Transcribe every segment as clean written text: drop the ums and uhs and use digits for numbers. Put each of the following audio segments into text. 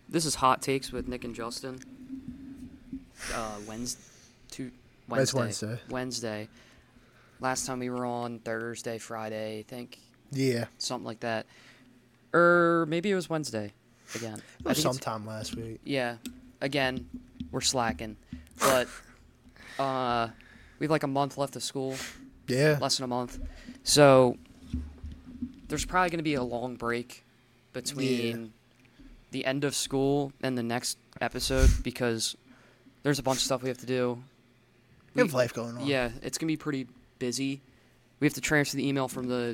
This is Hot Takes with Nick and Justin. Wednesday. It's Wednesday. Wednesday. Last time we were on Thursday, Friday, I think. Yeah. Something like that. Or maybe it was Wednesday again. It was sometime last week. Yeah. Again, we're slacking. But we have like a month left of school. Yeah. Less than a month. So there's probably going to be a long break between the end of school and the next episode because there's a bunch of stuff we have to do. We have life going on. Yeah, it's going to be pretty busy. We have to transfer the email from the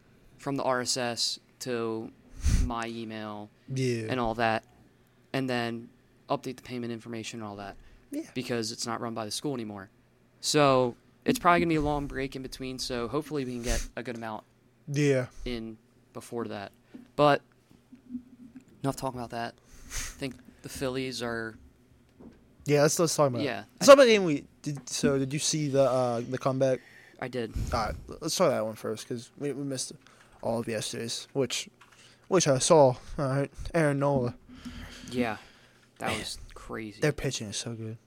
RSS to my email and all that, and then update the payment information and all that because it's not run by the school anymore. So it's probably going to be a long break in between, so hopefully we can get a good amount in before that. But enough talking about that. I think the Phillies are... Yeah, let's talk about it. Yeah. Let's talk about the game we did. So did you see the comeback? I did. All right, let's talk that one first because we missed all of yesterday's, which I saw. All right, Aaron Nola. Yeah, that was crazy. Their pitching is so good.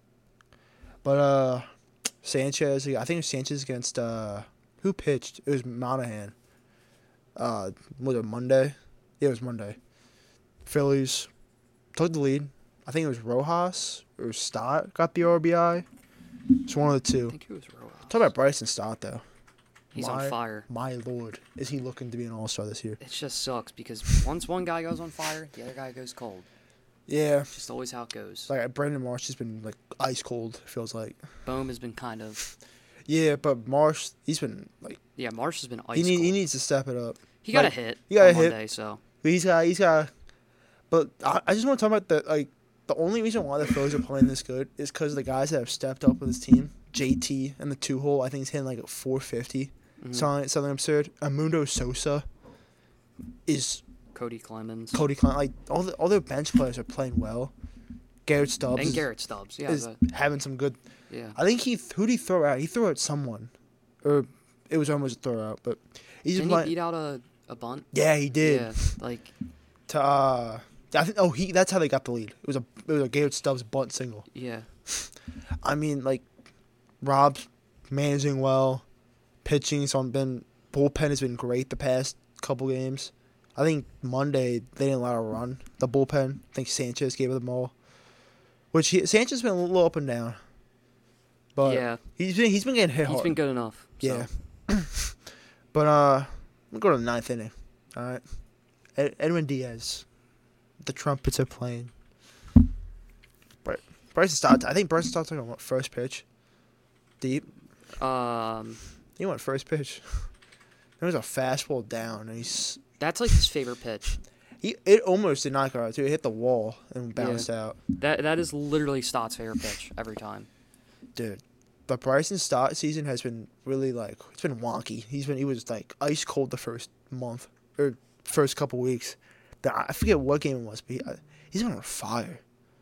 But Sanchez, I think it was Sanchez against who pitched? It was Monahan. Was it Monday? Yeah, it was Monday. Phillies took the lead. I think it was Rojas or Stott got the RBI. It's one of the two. I think it was Rojas. Talk about Bryson Stott, though. He's on fire. My lord. Is he looking to be an all-star this year? It just sucks because once one guy goes on fire, the other guy goes cold. Yeah. It's just always how it goes. Like, Brandon Marsh has been, like, ice cold, feels like. Bohm has been kind of... Yeah, but Marsh, he's been, like... Yeah, Marsh has been ice cold. He needs to step it up. He got a hit on Monday, so... He's got... But I just want to talk about the only reason why the Phillies are playing this good is because the guys that have stepped up with his team, JT and the 2-hole, I think he's hitting like a 450. Something absurd. Amundo Sosa is... Cody Clemens. Like, all their bench players are playing well. Garrett Stubbs. Is having some good... Yeah. I think who did he throw out? He threw out someone. Or it was almost a throw out, but... Didn't he beat out a bunt? Yeah, he did. Yeah, like... I think that's how they got the lead. It was a Garrett Stubbs bunt single. Yeah. I mean, like, Rob's managing well, pitching's bullpen has been great the past couple games. I think Monday they didn't allow a run. The bullpen, I think Sanchez gave them all. Sanchez has been a little up and down. But yeah. he's been getting hit hard. He's been good enough. So. Yeah. But we'll go to the ninth inning. All right. Edwin Diaz. The trumpets are playing. Bryson Stott. I think Bryson Stott took on first pitch. Deep. He went first pitch. There was a fastball down, and that's like his favorite pitch. It almost did not go out too. It hit the wall and bounced out. That is literally Stott's favorite pitch every time. Dude, the Bryson Stott season has been really it's been wonky. He was like ice cold the first month or first couple weeks. I forget what game it was, but he's been on fire.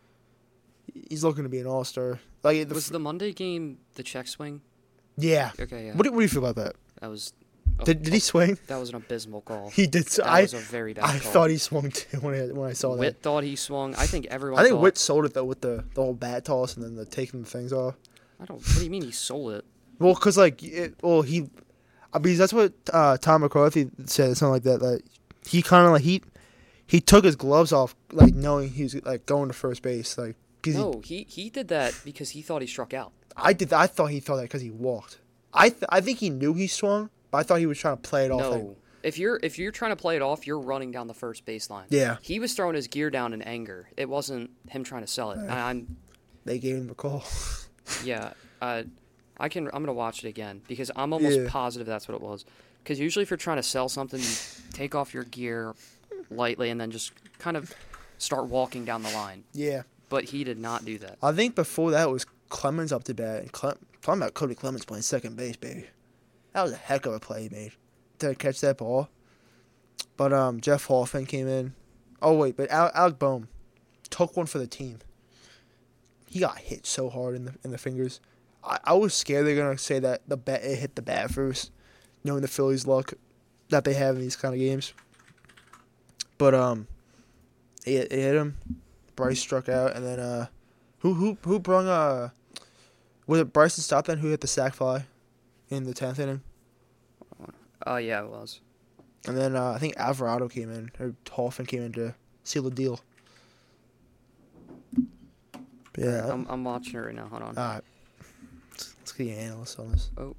He's looking to be an all-star. Was the Monday game the check swing? Yeah. Okay, yeah. What do you feel about that? That was... Did he swing? That was an abysmal call. He did. That was a very bad call. I thought he swung too when I saw that. Witt thought he swung. I think everyone I think Witt sold it, though, with the whole bat toss and then the taking the things off. What do you mean he sold it? Well, because, because that's what Tom McCarthy said, something like that he kind of, he took his gloves off, knowing he was, going to first base, No, he did that because he thought he struck out. I thought he thought that because he walked. I think he knew he swung, but I thought he was trying to play it off. No, if you're trying to play it off, you're running down the first baseline. Yeah. He was throwing his gear down in anger. It wasn't him trying to sell it. They gave him a call. Yeah, I'm gonna watch it again because I'm almost positive that's what it was. Because usually if you're trying to sell something, you take off your gear lightly and then just kind of start walking down the line. Yeah. But he did not do that. I think before that was Clemens up to bat. And talking about Cody Clemens playing second base, baby. That was a heck of a play he made to catch that ball. But Jeff Hoffman came in. Oh, wait, but Alec Boehm took one for the team. He got hit so hard in the fingers. I was scared they're going to say that it hit the bat first, knowing the Phillies' luck that they have in these kind of games. But it hit him. Bryce struck out, and then who brung was it Bryson Stott then who hit the sac fly in the 10th inning? Oh yeah, it was. And then I think Alvarado came in, or Hoffman came in to seal the deal. But yeah, I'm watching it right now. Hold on. All right, let's get your analyst on this. Oh.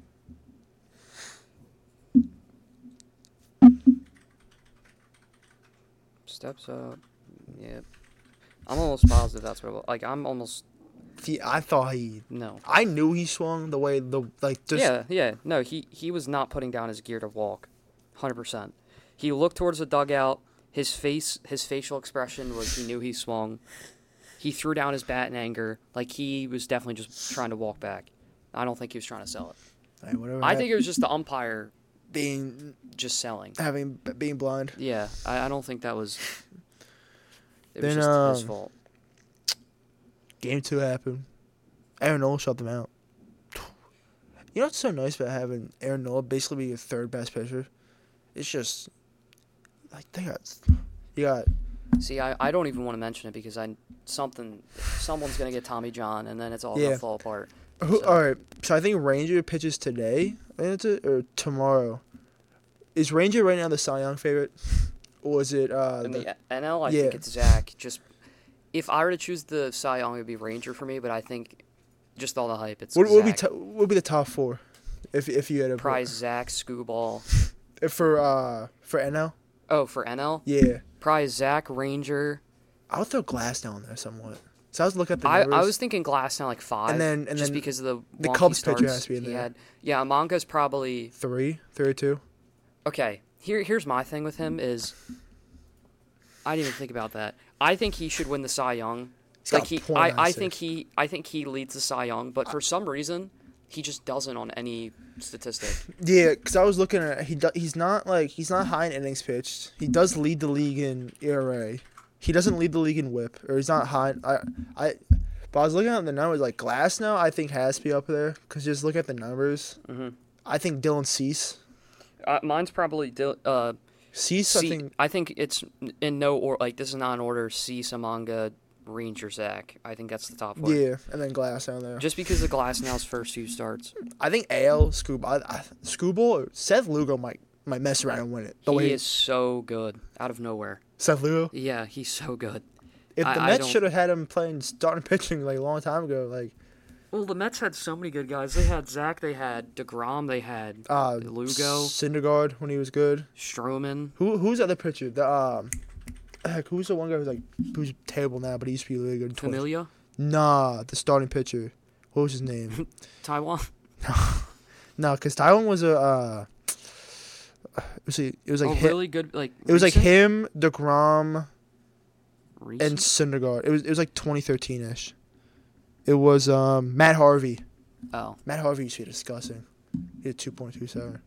Steps up. Yep. I'm almost positive that's what it was. Like, I'm almost... I thought he... No. I knew he swung the way... Yeah. No, he was not putting down his gear to walk. 100%. He looked towards the dugout. His facial expression was he knew he swung. He threw down his bat in anger. Like, he was definitely just trying to walk back. I don't think he was trying to sell it. Right, whatever. I think it was just the umpire... being selling. Being blind. Yeah, I don't think that was... It then, was just his fault. Game 2 happened. Aaron Nola shut them out. You know what's so nice about having Aaron Nola basically be your third best pitcher? It's just... Like, you got... See, I don't even want to mention it because someone's going to get Tommy John, and then it's all going to fall apart. All right, so I think Ranger pitches today, or tomorrow. Is Ranger right now the Cy Young favorite? Or is it... in the NL, I think it's Zach. Just, if I were to choose the Cy Young, it would be Ranger for me, but I think just all the hype, it's what Zach. would be the top four if you had a... Prize, Zach, Scooball. For NL? Oh, for NL? Yeah. Prize, Zach, Ranger. I would throw Glass down there somewhat. So I was looking at the numbers. I was thinking Glass now like 5. And then because of the Cubs starts pitcher has to be in there. Yeah, Manga's probably 3 or 2. Okay, here's my thing with him is I didn't even think about that. I think he should win the Cy Young. I think he leads the Cy Young, but for some reason he just doesn't on any statistic. Yeah, because I was looking at he's not high in innings pitched. He does lead the league in ERA. He doesn't lead the league in WHIP, or he's not high. But I was looking at the numbers. Like Glass now, I think has to be up there because just look at the numbers. Mm-hmm. I think Dylan Cease. Mine's probably Cease. I think it's in no order. Like this is not in order. Cease, Amanga, Ranger, Zach. I think that's the top one. Yeah, and then Glass down there. Just because of Glass now's first 2 starts. I think Scooble, Seth Lugo might mess around and win it. He is so good out of nowhere. Seth Lugo? Yeah, he's so good. If the Mets should have had him starting pitching like a long time ago, like. Well, the Mets had so many good guys. They had Zach, they had DeGrom, they had Lugo, Syndergaard when he was good, Stroman. Who's the other pitcher? Who's the one guy who's terrible now, but he used to be really good? Familia? Nah, the starting pitcher. What was his name? Taiwan. No, because Taiwan was a. It was like really good like. It was like him, DeGrom, recent? And Syndergaard. It was like 2013-ish. It was Matt Harvey. Oh. Matt Harvey used to be disgusting. He had 2.27.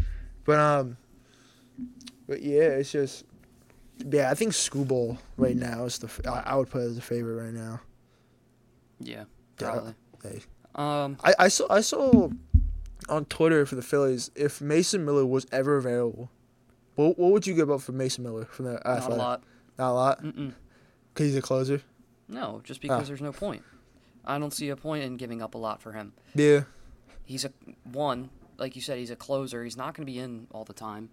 But yeah, it's just I think Scooble right now is I would put it as a favorite right now. Yeah, probably. I saw on Twitter for the Phillies if Mason Miller was ever available. What would you give up for Mason Miller from the Athletic? Not a lot. Not a lot? Mm-mm. Because he's a closer? No, just because there's no point. I don't see a point in giving up a lot for him. Yeah. He's like you said, he's a closer. He's not going to be in all the time.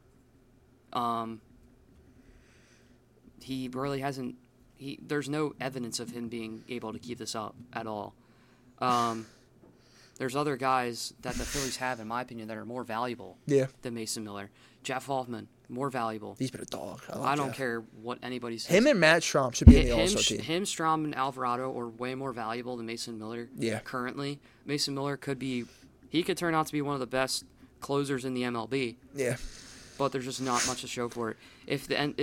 He really hasn't. There's no evidence of him being able to keep this up at all. There's other guys that the Phillies have, in my opinion, that are more valuable than Mason Miller. Jeff Hoffman, more valuable. He's been a dog. I don't care what anybody says. Him and Matt Strahm should be in the All-Star team. Him, Strahm, and Alvarado are way more valuable than Mason Miller currently. Mason Miller could turn out to be one of the best closers in the MLB. Yeah. But there's just not much to show for it. If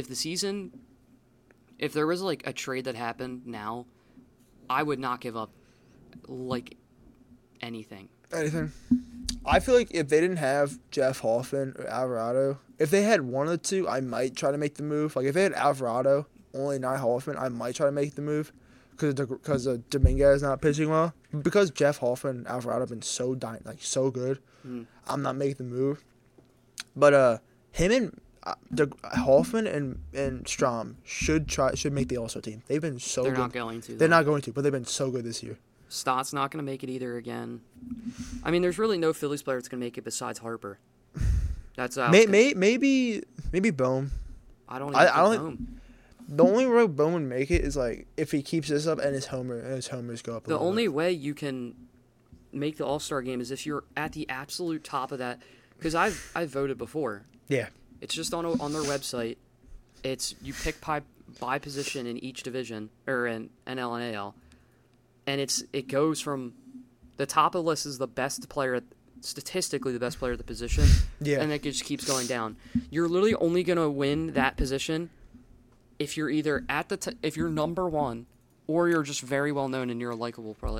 there was like a trade that happened now, I would not give up like anything. I feel like if they didn't have Jeff Hoffman or Alvarado, if they had one of the two, I might try to make the move. Like if they had Alvarado, only not Hoffman, I might try to make the move because Dominguez is not pitching well. Because Jeff Hoffman and Alvarado have been so good, I'm not making the move. But Hoffman and Strom should make the All-Star team. They've been so They're good. not going to. They're not going to, but they've been so good this year. Stott's not going to make it either again. I mean, there's really no Phillies player that's going to make it besides Harper. That's maybe Bohm. I don't think Bohm. The only way Bohm would make it is like if he keeps this up and his homers go up. The only way you can make the All-Star game is if you're at the absolute top of that. Because I've voted before. Yeah. It's just on their website. It's you pick by position in each division or in NL and AL, and it goes from the top of the list is the best player, statistically the best player at the position. Yeah. And it just keeps going down. You're literally only gonna win that position if you're either at if you're number one, or you're just very well known and you're a likable player.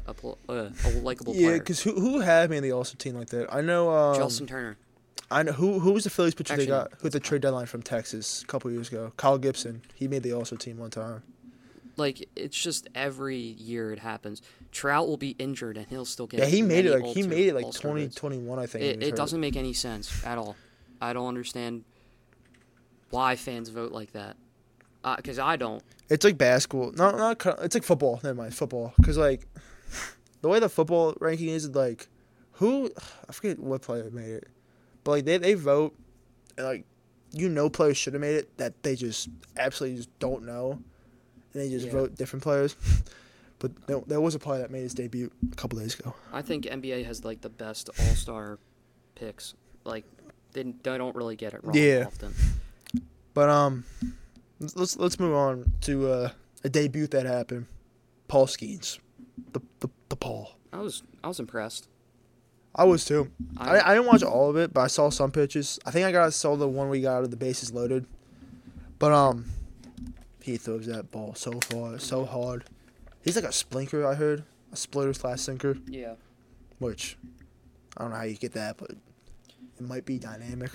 Yeah, because who had made the All-Star team like that? I know. Justin Turner. I know who was the Phillies pitcher they got with the trade deadline from Texas a couple years ago. Kyle Gibson. He made the All-Star team one time. Like it's just every year it happens. Trout will be injured and he'll still get. Yeah, he made it like 2021, I think. It doesn't make any sense at all. I don't understand why fans vote like that. Because I don't. It's like basketball. Not. It's like football. Never mind, football. Because like the way the football ranking is, like I forget what player made it, but like they vote, and like players should have made it that they just absolutely just don't know, and they just vote different players. But there was a player that made his debut a couple days ago. I think NBA has like the best All-Star picks. Like they don't really get it wrong often. But let's move on to a debut that happened. Paul Skeens, the Paul. I was impressed. I was too. I didn't watch all of it, but I saw some pitches. I think I saw the one we got out of the bases loaded. But he throws that ball so far, so hard. He's like a splinker, I heard. A splitter/sinker. Yeah. Which, I don't know how you get that, but it might be dynamic.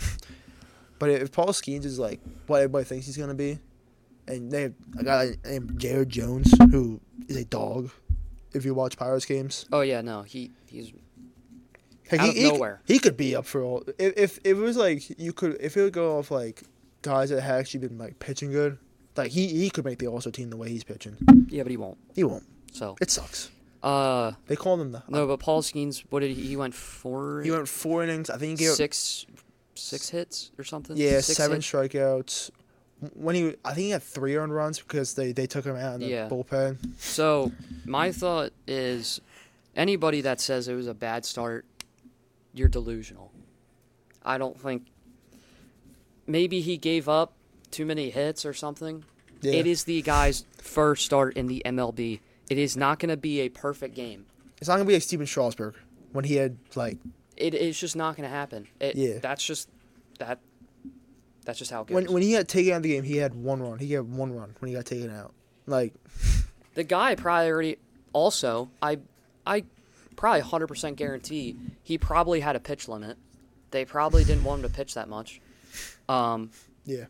But if Paul Skeens is like what everybody thinks he's going to be, and they have a guy named Jared Jones, who is a dog, if you watch Pirates games. Oh, yeah, no. He's out of nowhere. He could be up for all. If it was like, if it would go off like guys that had actually been like pitching good, like he could make the All-Star team the way he's pitching. Yeah, but he won't. He won't. So it sucks. They call him the. No, but Paul Skeens, what did he went 4? He went 4 innings. I think he gave six hits or something. Yeah, 7 strikeouts. I think he had 3 earned runs because they took him out in the bullpen. So my thought is, anybody that says it was a bad start, you're delusional. I don't think. Maybe he gave up too many hits or something. Yeah. It is the guy's first start in the MLB. It is not going to be a perfect game. It's not going to be like Steven Strasburg when he had like. It's just not going to happen. That's just how it goes. When he got taken out of the game, he had 1 run. He had 1 run when he got taken out. Like the guy probably already. Also, I probably 100% guarantee he probably had a pitch limit. They probably didn't want him to pitch that much. Yeah.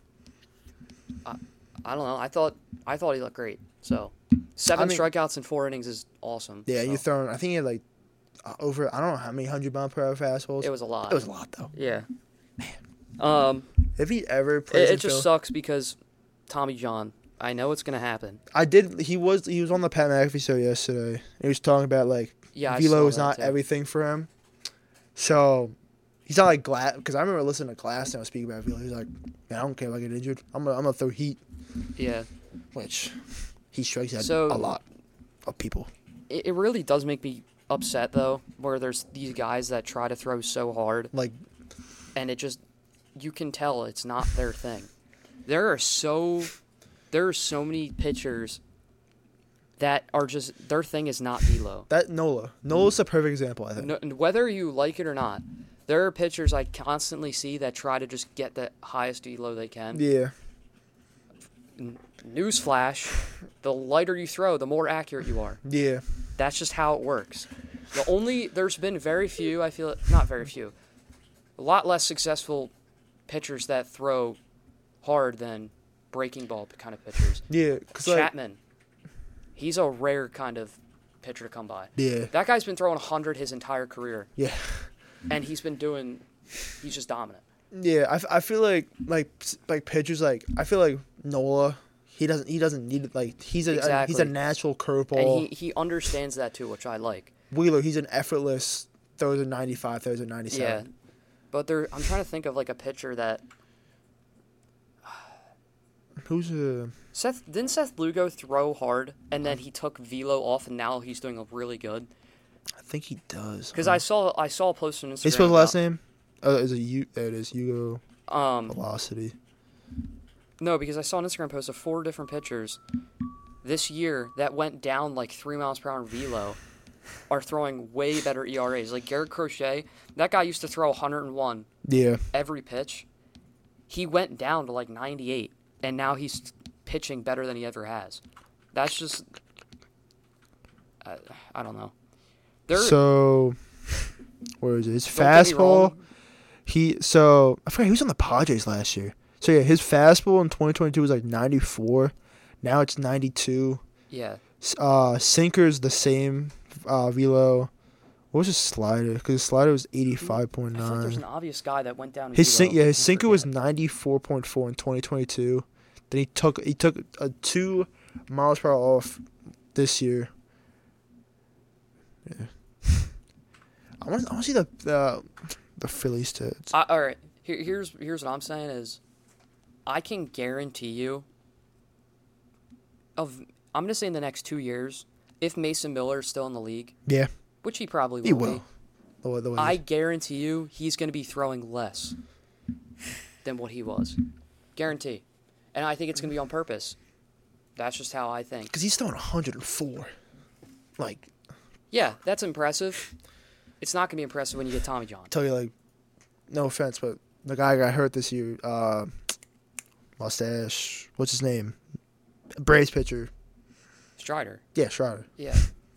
I don't know. I thought he looked great. So 7 strikeouts in 4 innings is awesome. Yeah, so. you throwing. I think he had like over. I don't know how many 100-mile-per-hour fastballs. It was a lot. It was a lot though. Yeah. Man. If he ever plays, it just sucks because Tommy John. I know it's gonna happen. He was on the Pat McAfee show yesterday. He was talking about like velo is not everything for him. So he's not like Glass, because I remember listening to Glass now speak about velo. He's like, man, I don't care if I get injured. I'm gonna throw heat. Yeah. Which he strikes out a lot of people. It really does make me upset though, where there's these guys that try to throw so hard, like, and it just you can tell it's not their thing. There are so many pitchers that are just their thing is not velo. Nola's a perfect example, I think. No, whether you like it or not, there are pitchers I constantly see that try to just get the highest velo they can. Yeah. Newsflash, the lighter you throw, the more accurate you are. Yeah. That's just how it works. There's been very few, I feel, not very few, a lot less successful pitchers that throw hard than breaking ball kind of pitchers. Yeah. Chapman, he's a rare kind of pitcher to come by. Yeah. That guy's been throwing 100 his entire career. Yeah. And he's just dominant. Yeah, I feel like pitchers like I feel like Nola. He doesn't need it. Like he's a natural curveball. And he understands that too, which I like. Wheeler, he's an effortless throws a 95, throws a 97. Yeah, but I'm trying to think of like a pitcher that. Didn't Seth Lugo throw hard and then he took velo off and now he's doing really good? I think he does. Because I saw a post on Instagram. He spelled the last name? Oh, is it there it is, Hugo Velocity. No, because I saw an Instagram post of 4 different pitchers this year that went down like 3 miles per hour velo are throwing way better ERAs. Like Garrett Crochet, that guy used to throw 101 every pitch. He went down to like 98, and now he's pitching better than he ever has. That's just... I don't know. So, where is it? His fastball... I forgot he was on the Padres last year. So yeah, his fastball in 2022 was like 94. Now it's 92. Yeah. Sinker's the same velo. What was his slider? Because his slider was 85.9. I think there's an obvious guy that went down. His sinker was 94.4 in 2022. Then he took a 2 miles per hour off this year. Yeah. I want to see the Phillies stats. All right. Here's what I'm saying is, I can guarantee you. I'm gonna say in the next 2 years, if Mason Miller is still in the league, yeah, which he probably will. Be, I guarantee you he's gonna be throwing less than what he was, guarantee, and I think it's gonna be on purpose. That's just how I think. Because he's throwing 104. Like. Yeah, that's impressive. It's not gonna be impressive when you get Tommy John. Tell you like, no offense, but the guy got hurt this year. Mustache. What's his name? Braves pitcher. Strider. Yeah, Strider. Yeah.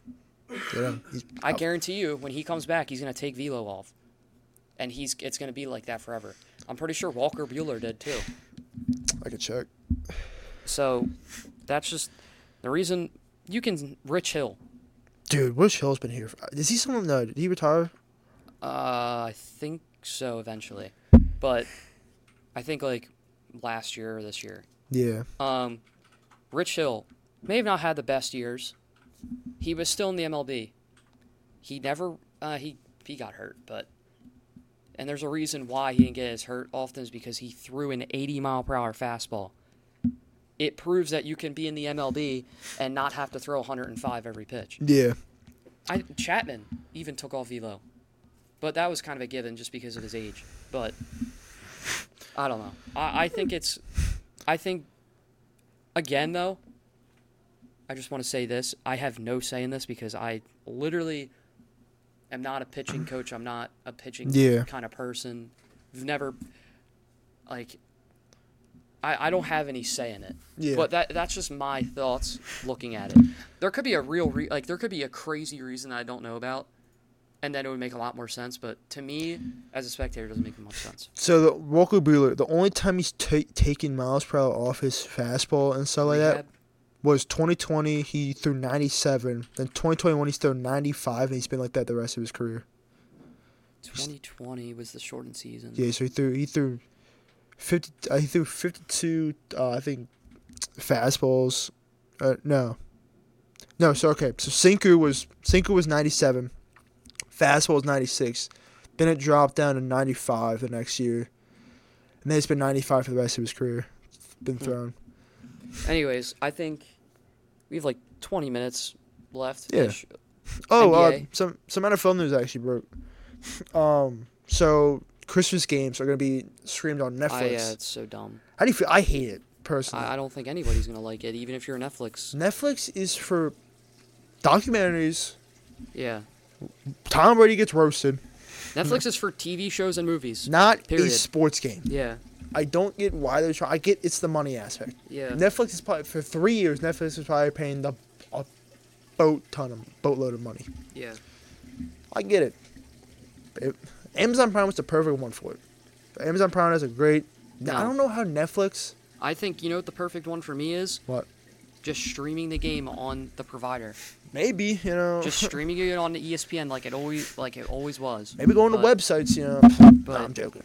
I guarantee you, when he comes back, he's gonna take velo off, and it's gonna be like that forever. I'm pretty sure Walker Buehler did too. I could check. So, that's just the reason. You can Rich Hill. Dude, Rich Hill's been here. Is he someone? Did he retire? I think so eventually, but I think like last year or this year. Yeah. Rich Hill may have not had the best years. He was still in the MLB. He never he got hurt, and there's a reason why he didn't get as hurt often is because he threw an 80-mile-per-hour fastball. It proves that you can be in the MLB and not have to throw 105 every pitch. Yeah. Chapman even took off velo, but that was kind of a given just because of his age. But I don't know. I think again though, I just want to say this. I have no say in this because I literally am not a pitching coach. I'm not a pitching kind of person. I've never I don't have any say in it. Yeah. But that's just my thoughts looking at it. There could be a there could be a crazy reason I don't know about, and then it would make a lot more sense. But to me, as a spectator, it doesn't make much sense. So the Walker Buehler, the only time he's taken miles per hour off his fastball and stuff like that was 2020. He threw 97. Then 2021 he's thrown 95, and he's been like that the rest of his career. 2020 was the shortened season. Yeah, so he threw 50. He threw 52. I think fastballs. No. So okay. So sinker was 97. Fastball was 96. Then it dropped down to 95 the next year, and then it's been 95 for the rest of his career. It's been thrown. Anyways, I think we have like 20 minutes left. Yeah. Some NFL news actually broke. So Christmas games are going to be streamed on Netflix. Yeah, it's so dumb. How do you feel? I hate it, personally. I don't think anybody's going to like it, even if you're Netflix. Netflix is for documentaries. Yeah. Tom Brady gets roasted. Netflix is for TV shows and movies. Not a sports game. Yeah. I don't get why they're trying. I get it's the money aspect. Yeah. Netflix is probably, for 3 years, Netflix is probably paying a boatload of money. Yeah. I get it. Amazon Prime was the perfect one for it. Amazon Prime has a great... No. I don't know how Netflix... I think, you know what the perfect one for me is? What? Just streaming the game on the provider. Maybe, you know. Just streaming it on the ESPN like it always was. Maybe going to websites, you know. But no, I'm joking.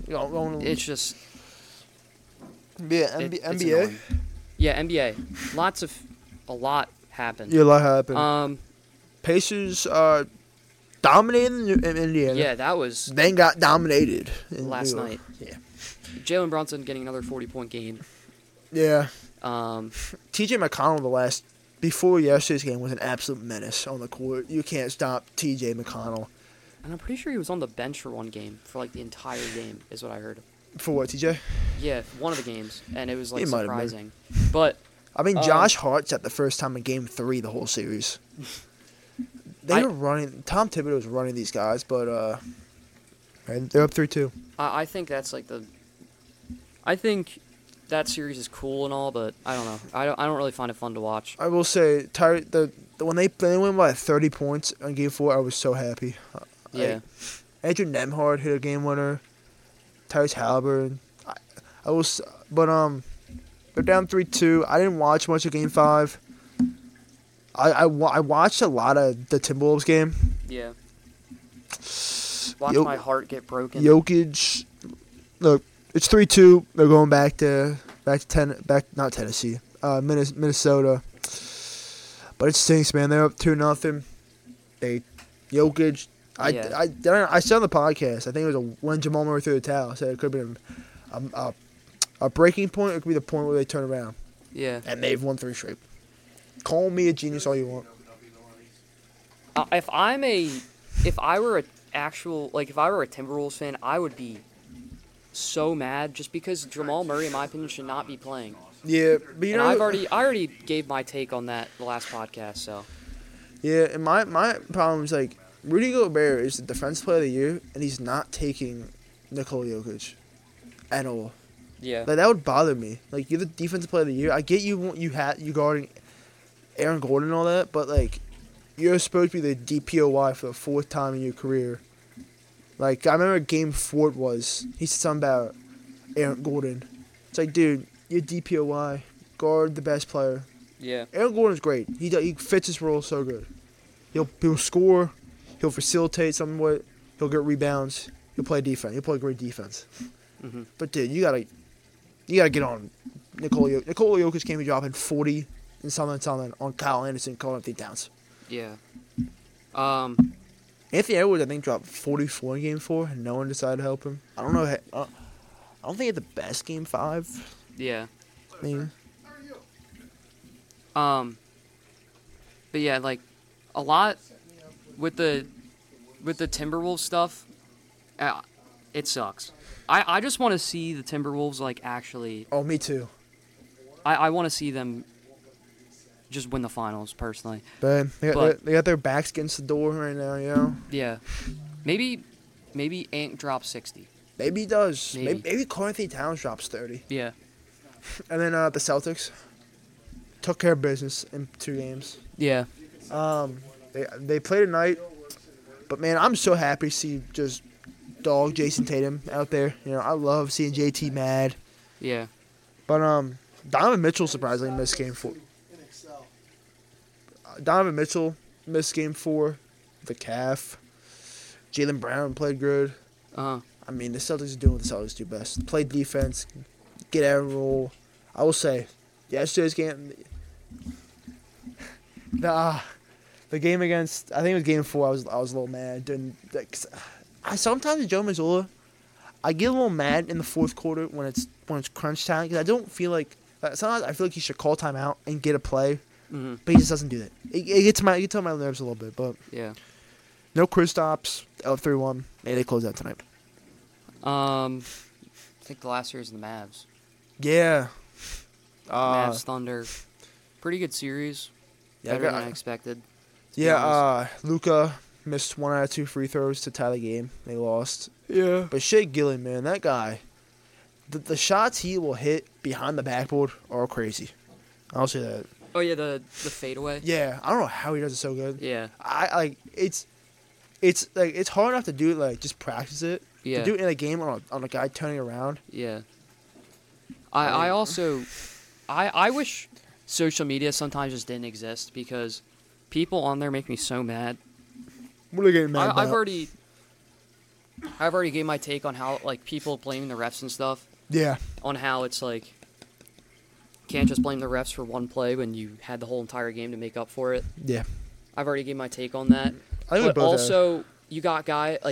It's just NBA. annoying. Yeah, NBA. A lot happened. Yeah, a lot happened. Pacers dominated in Indiana. Yeah, that was. They got dominated last night. Yeah. Jalen Brunson getting another 40-point game. Yeah. T.J. McConnell before yesterday's game was an absolute menace on the court. You can't stop T.J. McConnell. And I'm pretty sure he was on the bench for one game, for like the entire game, is what I heard. For what, T.J.? Yeah, one of the games, and it was like He might have surprising. But I mean, Josh Hart's at the first time in Game 3 the whole series. They were running. Tom Thibodeau was running these guys, but they're up 3-2. I think that's like I think that series is cool and all, but I don't know. I don't really find it fun to watch. I will say, when they win by 30 points in Game 4, I was so happy. Yeah. Andrew Nembhard hit a game winner. Tyrese Halliburton. But they're down 3-2. I didn't watch much of Game 5. I watched a lot of the Timberwolves game. Yeah. Watch my heart get broken. Jokic. Look, it's 3-2. They're going back to not Tennessee. Minnesota. But it stinks, man. They're up 2-0. Jokic. I said on the podcast, I think it was when Jamal Murray threw the towel. I said it could have been a breaking point. It could be the point where they turn around. Yeah. And they've won 3 straight. Call me a genius all you want. If I were a Timberwolves fan, I would be so mad just because Jamal Murray, in my opinion, should not be playing. Yeah, but I already gave my take on that the last podcast. So. Yeah, and my problem is like Rudy Gobert is the defensive player of the year, and he's not taking Nikola Jokic at all. Yeah. Like, that would bother me. Like, you're the defensive player of the year. I get you guarding Aaron Gordon and all that, but like, you're supposed to be the DPOY for the 4th time in your career. Like, I remember Game 4 he said something about Aaron Gordon. It's like, dude, you're DPOY. Guard the best player. Yeah. Aaron Gordon's great. He fits his role so good. He'll score. He'll facilitate somewhat. He'll get rebounds. He'll play defense. He'll play great defense. Mm-hmm. But dude, you gotta get on Nikola Jokic. Nikola Jokic can't be dropping 40 and something on Kyle Anderson, calling Anthony Towns. Yeah. Anthony Edwards, I think, dropped 44 in Game 4, and no one decided to help him. I don't know. I don't think he had the best Game 5. Yeah. I mean, but yeah, like a lot with the Timberwolves stuff. It sucks. I just want to see the Timberwolves like actually. Oh, me too. I want to see them just win the finals personally. But they got their backs against the door right now, you know. Yeah, maybe Ant drops 60. Maybe he does. Maybe Karl Anthony Towns drops 30. Yeah. And then the Celtics took care of business in 2 games. Yeah. They played tonight, but man, I'm so happy to see just dog Jason Tatum out there. You know, I love seeing JT mad. Yeah. But Donovan Mitchell surprisingly missed Game 4. Donovan Mitchell missed Game 4, the calf. Jaylen Brown played good. Uh-huh. I mean, the Celtics are doing what the Celtics do best: play defense, get out and roll. I will say, yesterday's game, the game against, I think it was Game 4. I was a little mad. I sometimes with Joe Mazzulla, I get a little mad in the 4th quarter when it's crunch time, because I don't feel like sometimes I feel like he should call timeout and get a play. Mm-hmm. But he just doesn't do that. It gets my nerves a little bit, but yeah. No Kristaps, up 3-1. Maybe they close out tonight. I think the last series is the Mavs. Yeah. Mavs Thunder, pretty good series. Yeah, Better than I expected. Yeah. Luka missed 1 out of 2 free throws to tie the game. They lost. Yeah. But Shea Gillen, man, that guy, the shots he will hit behind the backboard are crazy. I'll say that. Oh yeah, the fadeaway. Yeah, I don't know how he does it so good. Yeah, it's like it's hard enough to do it, like just practice it. Yeah, to do it in a game on a guy turning around. Yeah, I also wish social media sometimes just didn't exist, because people on there make me so mad. What are they getting mad about? I've already I've already gave my take on how like people blaming the refs and stuff. Yeah. On how it's like can't just blame the refs for one play when you had the whole entire game to make up for it. Yeah. I've already gave my take on that. I think but also, you got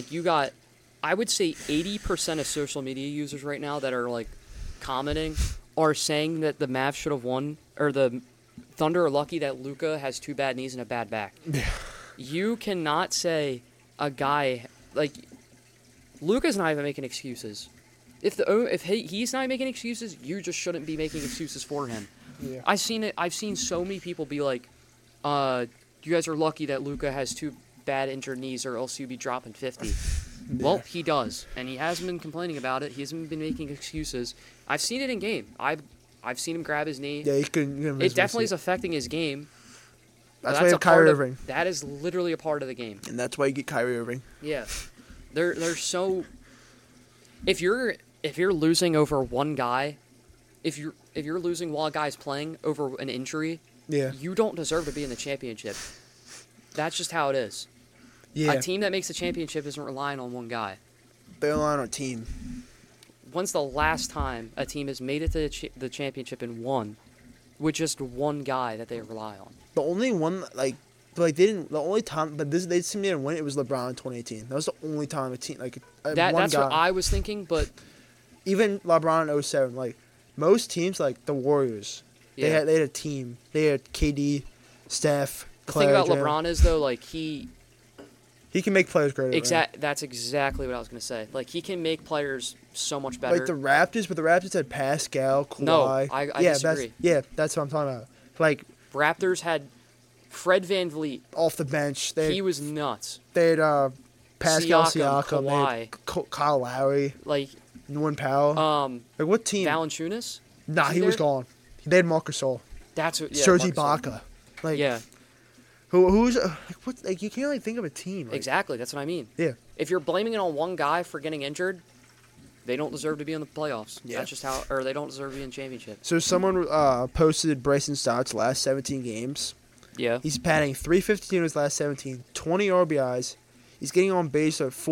I would say 80% of social media users right now that are like commenting are saying that the Mavs should have won, or the Thunder are lucky that Luka has 2 bad knees and a bad back. Yeah. You cannot say a guy like Luka's not even making excuses. If he's not making excuses, you just shouldn't be making excuses for him. Yeah. I've seen so many people be like, you guys are lucky that Luka has 2 bad injured knees, or else you'd be dropping 50. Yeah. Well, he does, and he hasn't been complaining about it. He hasn't been making excuses. I've seen it in game. I've seen him grab his knee. Yeah, he couldn't. It definitely is affecting his game. That's why you have Kyrie Irving. That is literally a part of the game. And that's why you get Kyrie Irving. Yeah, they're so. If you're losing over one guy, if you're losing while a guy's playing over an injury, yeah, you don't deserve to be in the championship. That's just how it is. Yeah. A team that makes the championship isn't relying on one guy. They're relying on a team. When's the last time a team has made it to the championship and won with just one guy that they rely on? The only one, they didn't. The only time, but they seemed to win. It was LeBron in 2018. That was the only time a team that's guy. What I was thinking. But even LeBron in 07, most teams, like the Warriors, yeah. they had a team. They had KD, Steph. The thing about LeBron is though, he can make players greater. That's exactly what I was gonna say. He can make players so much better. Like the Raptors, but the Raptors had Pascal, Kawhi. No, I disagree. That's what I'm talking about. Raptors had Fred VanVleet off the bench. He was nuts. They had Pascal Siakam, Kawhi, Kyle Lowry, Norman Powell. What team? Valanciunas? Nah, he was gone. They had Marc Gasol. That's what. Yeah, Serge Ibaka. Yeah. Who's you can't really think of a team. Exactly, that's what I mean. Yeah. If you're blaming it on one guy for getting injured, they don't deserve to be in the playoffs. Yeah. That's just how, or they don't deserve to be in championship. So someone posted Bryson Stott's last 17 games. Yeah. He's batting .352 in his last 17, 20 RBIs. He's getting on base at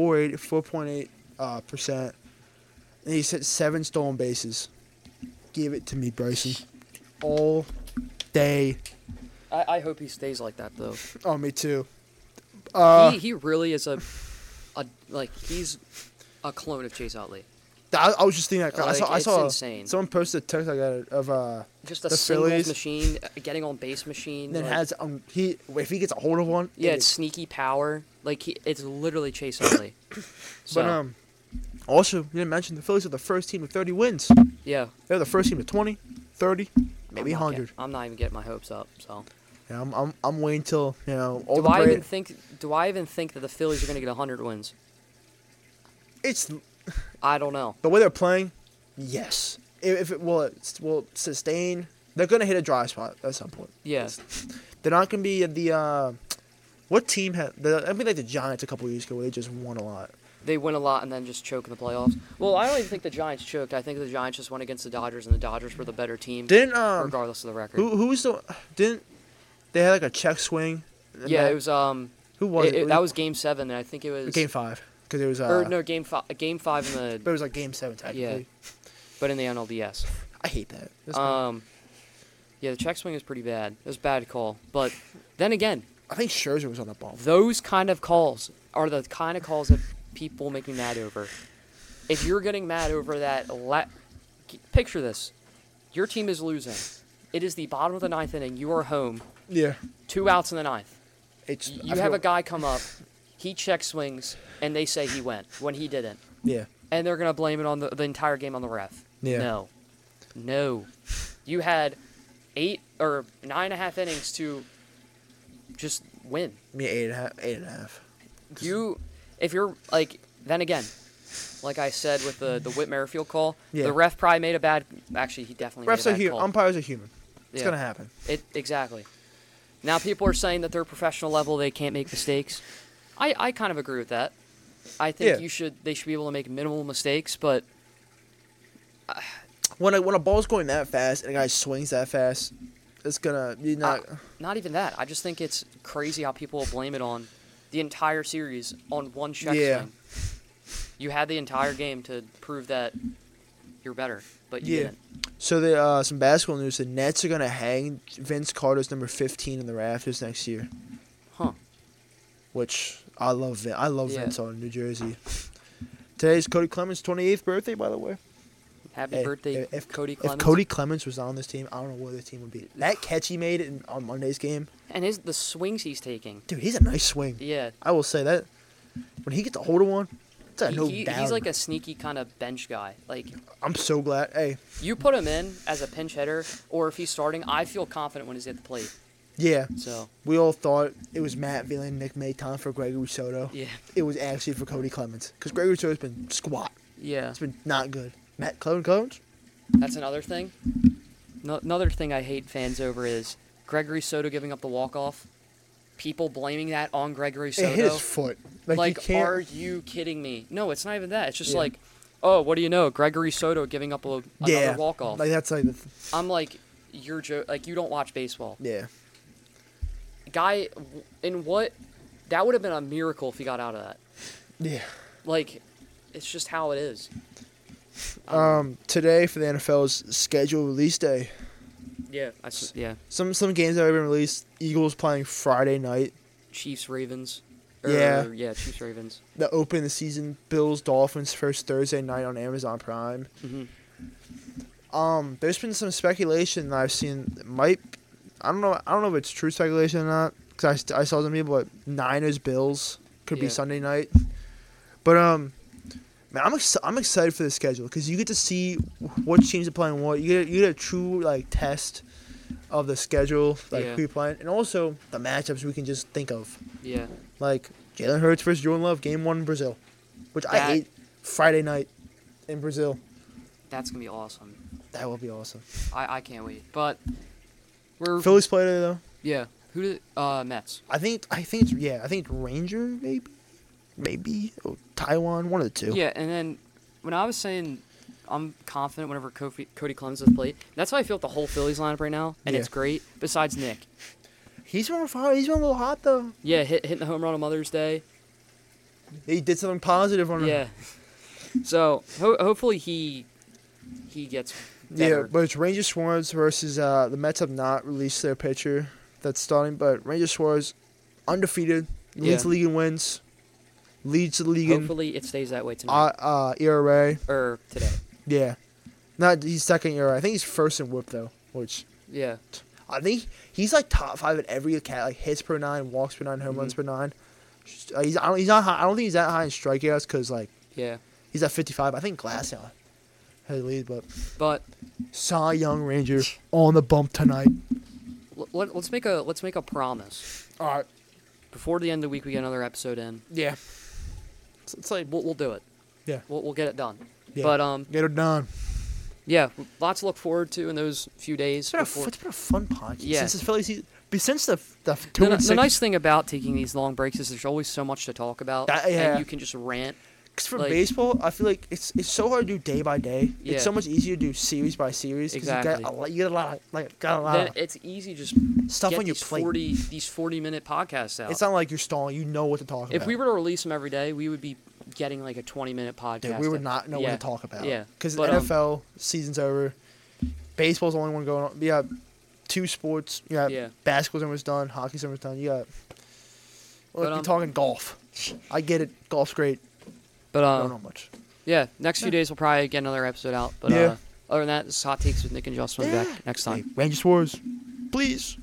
4.8%. And he's hit 7 stolen bases. Give it to me, Bryson. All day. I hope he stays like that though. Oh, me too. He really is he's a clone of Chase Utley. I was just thinking that. I saw insane. Someone posted a text I got of just a the singles Phillies machine, getting on base machine. Then has if he gets a hold of one. Yeah, it's sneaky power. It's literally Chase Utley. So. But also you didn't mention the Phillies are the first team with 30 wins. Yeah. They're the first team with 20, 30, maybe 100. I'm not even getting my hopes up. So. Yeah, I'm waiting till all do the. I even think that the Phillies are going to get 100 wins? I don't know. The way they're playing, yes. If it will sustain, they're going to hit a dry spot at some point. Yeah. They're not going to be the. What team had? I mean, like the Giants a couple years ago, where they just won a lot. They win a lot and then just choke in the playoffs. Well, I don't even think the Giants choked. I think the Giants just went against the Dodgers, and the Dodgers were the better team. Regardless of the record. Who's the? Didn't they had a check swing? Yeah, it was. Who was it? That was Game 7, and I think it was Game 5 because it was. Game 5 in the. But it was Game 7 technically. Yeah, but in the NLDS. I hate that. Yeah, the check swing is pretty bad. It was a bad call, but then again, I think Scherzer was on the ball. Those kind of calls are the kind of calls that people make me mad over. If you're getting mad over that, picture this: your team is losing. It is the bottom of the 9th inning. You are home. Yeah. 2 outs in the 9th. You have a guy come up, he check swings, and they say he went when he didn't. Yeah. And they're going to blame it on the entire game on the ref. Yeah. No. You had 8 or 9.5 innings to just win. Yeah, 8.5. If you're, then again, like I said with the Whit Merrifield call, yeah. The ref probably made a bad, actually he definitely Refs made a bad call. Umpires are human. It's going to happen. Exactly. Now people are saying that they're professional level, they can't make mistakes. I kind of agree with that. I think they should be able to make minimal mistakes, but when a ball's going that fast and a guy swings that fast, it's gonna be not even that. I just think it's crazy how people will blame it on the entire series on one check swing. You had the entire game to prove that you're better, but you didn't. So some basketball news: the Nets are gonna hang Vince Carter's number 15 in the rafters next year. Huh. Which I love. I love Vince on New Jersey. Today's Cody Clemens' 28th birthday, by the way. Happy birthday, Cody Clemens. If Cody Clemens was on this team, I don't know where the team would be. That catch he made on Monday's game. And the swings he's taking. Dude, he's a nice swing. Yeah. I will say that. When he gets a hold of one, it's a no doubt. He's like a sneaky kind of bench guy. Like, I'm so glad. Hey. You put him in as a pinch hitter, or if he's starting, I feel confident when he's at the plate. Yeah. So we all thought it was Matt Villain, Nick Maton for Gregory Soto. Yeah. It was actually for Cody Clemens. Because Gregory Soto's been squat. Yeah. It's been not good. Matt Clemens? That's another thing. Another thing I hate fans over is Gregory Soto giving up the walk-off. People blaming that on Gregory Soto. It hit his foot. Like are you kidding me? No, it's not even that. It's just like, oh, what do you know? Gregory Soto giving up another walk-off. Like that's like I'm like, you're like you don't watch baseball. Yeah. Guy, that would have been a miracle if he got out of that. Yeah. Like, it's just how it is. Today for the NFL's schedule release day. Yeah. Some games that have been released. Eagles playing Friday night. Chiefs Ravens. Yeah, Chiefs Ravens. The open the season. Bills Dolphins first Thursday night on Amazon Prime. Mm-hmm. There's been some speculation that I've seen. I don't know if it's true speculation or not. Because I saw some people, but Niners Bills could be Sunday night. But man, I'm excited for the schedule because you get to see what teams are playing what. You get a true test of the schedule, who you're playing, and also the matchups we can just think of. Yeah. Like Jalen Hurts versus Jordan Love, Game 1 in Brazil, which I hate. Friday night in Brazil. That's gonna be awesome. That will be awesome. I can't wait. But Phillies play today though. Yeah. Who did Mets? I think it's Ranger maybe Taiwan, one of the two. Yeah, and then when I was saying I'm confident whenever Cody Clemens has played, that's how I feel with the whole Phillies lineup right now, and it's great. Besides Nick, he's been on fire. He's been a little hot though. Yeah, hitting the home run on Mother's Day. He did something positive on him. Yeah. So hopefully he gets better. Yeah, but it's Ranger Suarez versus the Mets have not released their pitcher that's starting, but Ranger Suarez undefeated, leads the league in wins, leads the league Hopefully it stays that way tonight. ERA. Or today. Yeah. He's second ERA. I think he's first in WHIP though, which I think he's like top 5 at every cat, like hits per 9, walks per 9, home runs per 9. He's not high. I don't think he's that high in strikeouts because he's at 55. I think Glasnow has the lead, but Cy Young Ranger on the bump tonight. Let's make a promise. All right. Before the end of the week, we get another episode in. Yeah. It's like we'll do it. Yeah. We'll get it done. Yeah. But get it done. Yeah, lots to look forward to in those few days. It's been a fun podcast. Yeah. Since the Phillies season, since the the nice thing about taking these long breaks is there's always so much to talk about, and you can just rant. Because for baseball, I feel like it's so hard to do day by day. Yeah. It's so much easier to do series by series. Exactly. You get a lot of Then it's easy just stuff get on your plate. These 40-minute podcasts out. It's not like you're stalling. You know what to talk about. If we were to release them every day, we would be getting like a 20-minute podcast. Dude, we would not know what to talk about. Yeah. Because the NFL season's over. Baseball's the only one going on. We got 2 sports. You got basketball's almost done. Hockey's almost done. You got... you're talking golf. I get it. Golf's great. But I don't know much. Yeah, next few days we'll probably get another episode out. But other than that, this is Hot Takes with Nick and Justin. Back next time. Hey, Ranger Suarez, please.